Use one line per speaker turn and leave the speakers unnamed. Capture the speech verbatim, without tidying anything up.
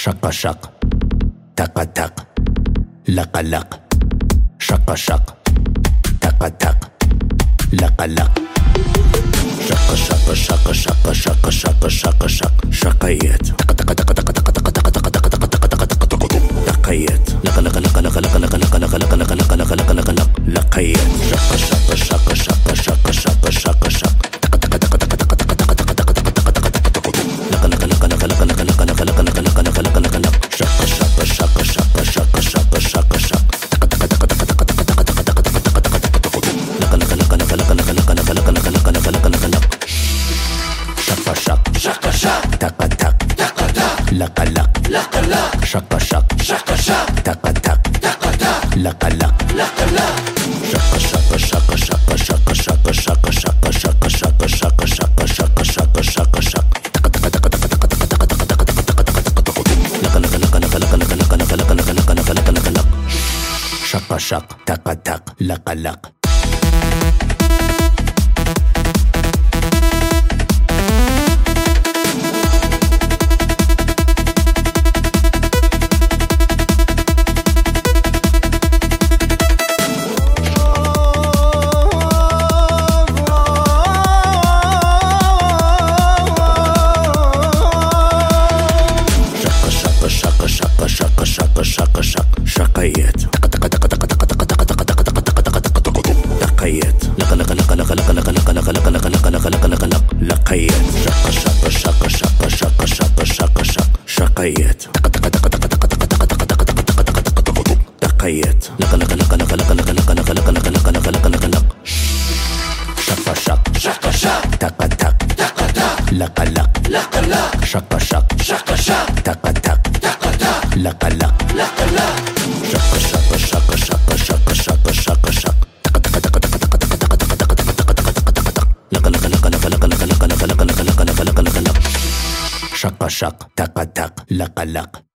شق شق تق تق لق لق شق شق تق تق لق لق شق شق شق شق شق شق شق شق شقيت تق تق تق تق تق تق تق تق تق تق تق تق تق تق لقيت لق لق لق لق لق لق لق لق لق لق لق لق لق لق لق لقيت شق شق شق شق شق شق شق شق تق تق تق تق تق تق تق تق تق تق تق تق لق لق لق لق لق لق لق لق لق لق لق لق لق لق لق شق شق شق شق شق شق شق شق تق تق تق تق تق تق تق تق تق تق تق تق لق لق لق لق لق لق لق لق لق لق لق لق لق لق لق شق شق
شق شق
تق تق
تق تق
لق لق
لق لق
شق شق
شق شق
تق تق
تق تق
لق لق
لق لق
شق شق شق شق شق شق شق شق شق شق شق شق شق شق شق شق تق تق تق تق تق تق تق تق تق تق تق تق تق لق لق لق لق لق لق لق لق لق لق لق لق لق لق لق شق شق تق تق لق لق شق شق شق شق شقيت تق تق تق تق تق تق تق تق تق تق تق تق تق لقيت لق لق لق لق لق لق لق لق لق لق لق لق لق لق لق لقيت شق شق شق شق شق شق شق شق شقيت تق تق تق تق تق تق تق تق تق تق تق تق تق لقيت لق لق لق لق لق لق لق لق لق لق لق لق لق لق لق شق شق
شق شق
تق تق
تق تق
لق لق
لق لق
شق شق
شق شق
تق تق
تق تق
لق لق
لق لق
شق شق شق شق شق شق شق شق تق تق تق تق تق تق تق تق تق تق تق تق تق تق لق لق لق لق لق لق لق لق لق لق لق لق لق لق لق لق شق شق تق تق لق لق